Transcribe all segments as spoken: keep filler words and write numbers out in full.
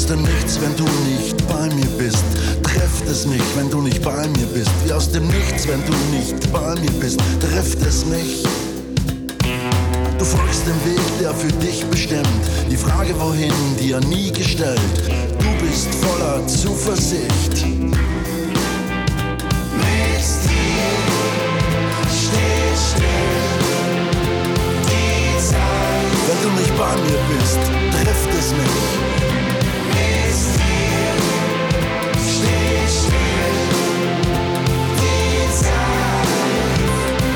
aus dem Nichts, wenn du nicht bei mir bist. Trifft es mich, wenn du nicht bei mir bist. Wie aus dem Nichts, wenn du nicht bei mir bist. Trifft es mich. Du folgst dem Weg, der für dich bestimmt. Die Frage wohin, dir nie gestellt. Du bist voller Zuversicht. Mit dir steht still die Zeit. Wenn du nicht bei mir bist, trifft es mich. Mit dir steht still die Zeit.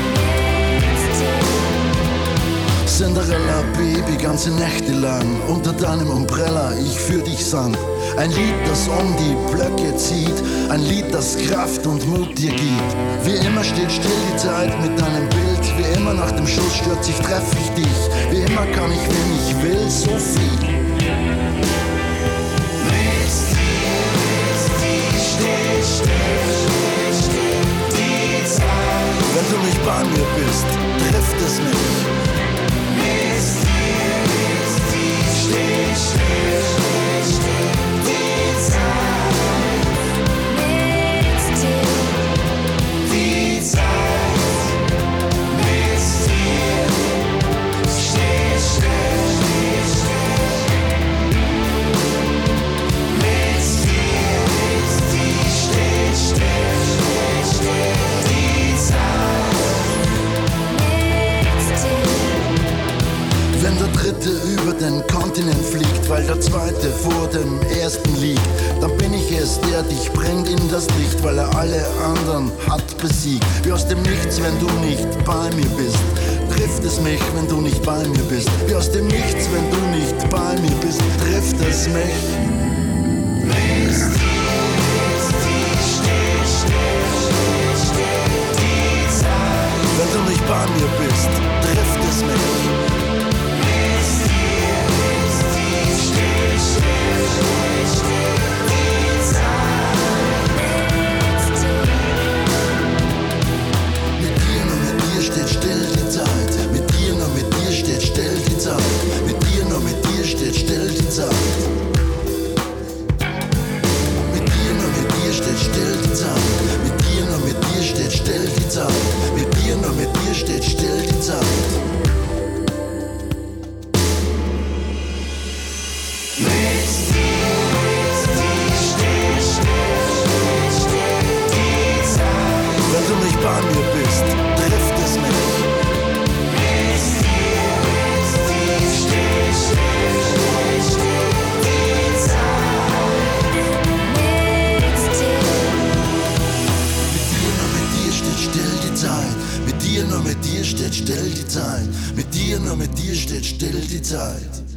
Cinderella, Baby, ganze Nächte lang unter deinem Umbrella ich für dich sang. Ein Lied, das um die Blöcke zieht, ein Lied, das Kraft und Mut dir gibt. Wie immer steht still die Zeit mit deinem Bild, wie immer nach dem Schuss stürzt ich, treff ich dich. Wie immer kann ich, wenn ich will, so viel. Mit dir steht still die Zeit. Wenn du nicht bei mir bist, trifft es mich. Mit dir steht still die Zeit. Mit dir die Zeit. Mit dir steht still. Mit dir steht still die Zeit. Wenn der Dritte über den Kontinent fliegt, weil der Zweite vor dem Ersten liegt, dann bin ich es, der dich bringt in das Licht, weil er alle anderen hat besiegt. Wie aus dem Nichts, wenn du nicht bei mir bist. Trifft es mich, wenn du nicht bei mir bist. Wie aus dem Nichts, wenn du nicht bei mir bist. Trifft es mich. Mit dir steht still die Zeit. Wenn du nicht bei mir bist, trifft es mich. Bei mir bist, trifft es mich. Mit dir steht still die Zeit. Mit dir, nur mit dir steht still die Zeit. Mit dir, nur mit dir steht still die Zeit. Mit dir, nur mit dir steht still die Zeit.